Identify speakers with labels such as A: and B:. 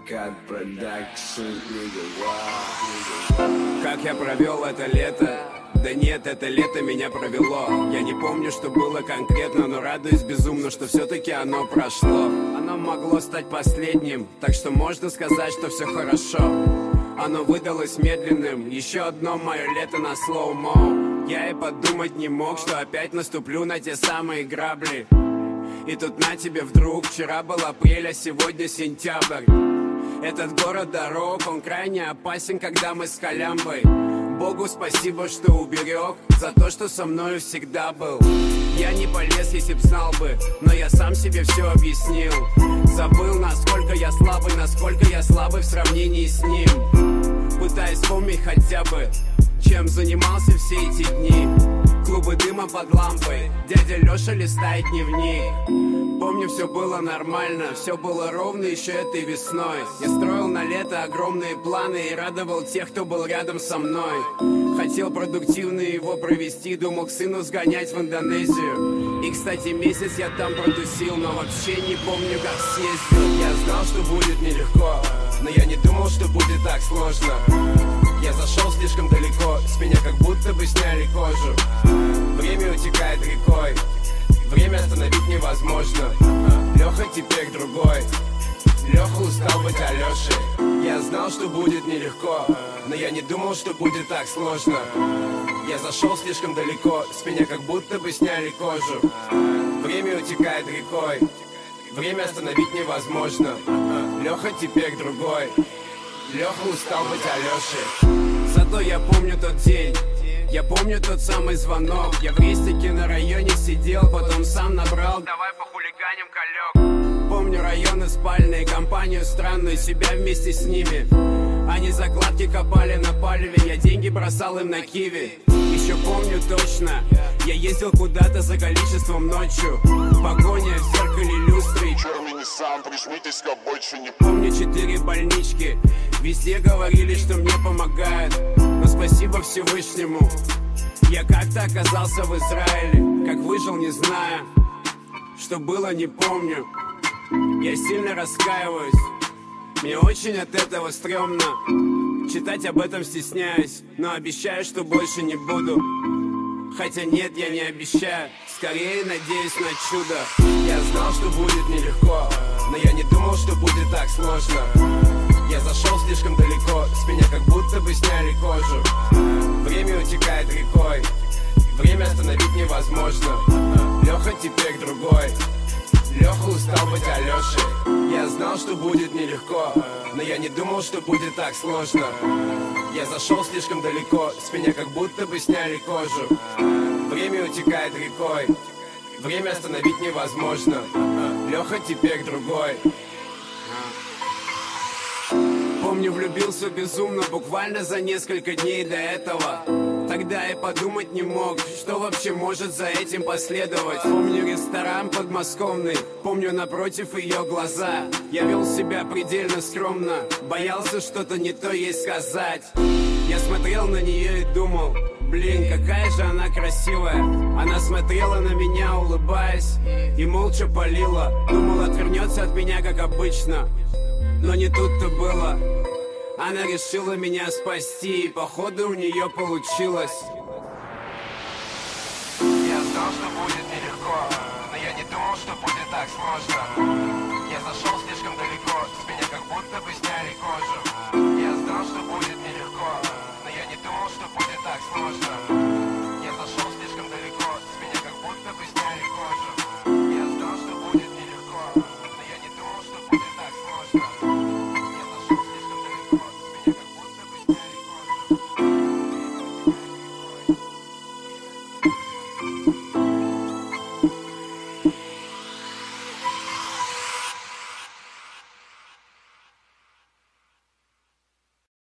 A: Cut Production, Как я провел это лето? Да нет, это лето меня провело. Я не помню, что было конкретно, но радуюсь безумно, что все-таки оно прошло. Оно могло стать последним, так что можно сказать, что все хорошо. Оно выдалось медленным, еще одно мое лето на слоумо. Я и подумать не мог, что опять наступлю на те самые грабли. И тут на тебе вдруг, вчера был апрель, а сегодня сентябрь. Этот город дорог, он крайне опасен, когда мы с Колямбой. Богу спасибо, что уберег, за то, что со мною всегда был. Я не полез, если б знал бы, но я сам себе все объяснил. Забыл, насколько я слабый в сравнении с ним. Пытаясь вспомнить хотя бы, чем занимался все эти дни. Клубы дыма под лампой, дядя Леша листает дневник. Помню, все было нормально, все было ровно еще этой весной. Я строил на лето огромные планы и радовал тех, кто был рядом со мной. Хотел продуктивно его провести, думал к сыну сгонять в Индонезию. И, кстати, месяц я там протусил, но вообще не помню, как съездил. Я знал, что будет нелегко, но я не думал, что будет так сложно. Я зашел слишком далеко, с меня как будто бы сняли кожу. Время утекает рекой, время остановить невозможно. Леха теперь другой, Леха устал быть Алешей. Я знал, что будет нелегко, но я не думал, что будет так сложно. Я зашел слишком далеко, с меня как будто бы сняли кожу. Время утекает рекой, время остановить невозможно. Леха теперь другой, Леха устал быть Алешей. Зато я помню тот день, я помню тот самый звонок. Я в рестике на районе сидел, потом сам набрал «Давай похулиганим, Колек». Помню районы спальные, компанию странную, себя вместе с ними. Они закладки копали на палеве, я деньги бросал им на киви. Еще помню точно, я ездил куда-то за количеством ночью. Погоня в зеркале люстры.
B: Черный Ниссан, прижмитесь-ка, больше не
A: помню 4 больнички, везде говорили, что мне помогают. Но спасибо Всевышнему, я как-то оказался в Израиле. Как выжил, не знаю, что было, не помню. Я сильно раскаиваюсь, мне очень от этого стрёмно. Читать об этом стесняюсь, но обещаю, что больше не буду. Хотя нет, я не обещаю, скорее надеюсь на чудо. Я знал, что будет нелегко, но я не думал, что будет так сложно. Я зашел слишком далеко, с меня как будто бы сняли кожу. Время утекает рекой, время остановить невозможно. Леха теперь другой, Леха устал быть Алешей. Я знал, что будет нелегко, но я не думал, что будет так сложно. Я зашел слишком далеко, с меня как будто бы сняли кожу. Время утекает рекой, время остановить невозможно. Леха теперь другой. Помню, влюбился безумно, буквально за несколько дней до этого. Тогда я подумать не мог, что вообще может за этим последовать. Помню ресторан подмосковный, помню напротив ее глаза. Я вел себя предельно скромно, боялся что-то не то ей сказать. Я смотрел на нее и думал, блин, какая же она красивая. Она смотрела на меня, улыбаясь, и молча палила. Думал, отвернется от меня, как обычно, но не тут-то было. Она решила меня спасти, и походу у нее получилось. Я знал, что будет нелегко, но я не думал, что будет так сложно. Я зашел слишком далеко, с меня как будто бы сняли кожу. Я знал, что будет нелегко, но я не думал, что будет так сложно.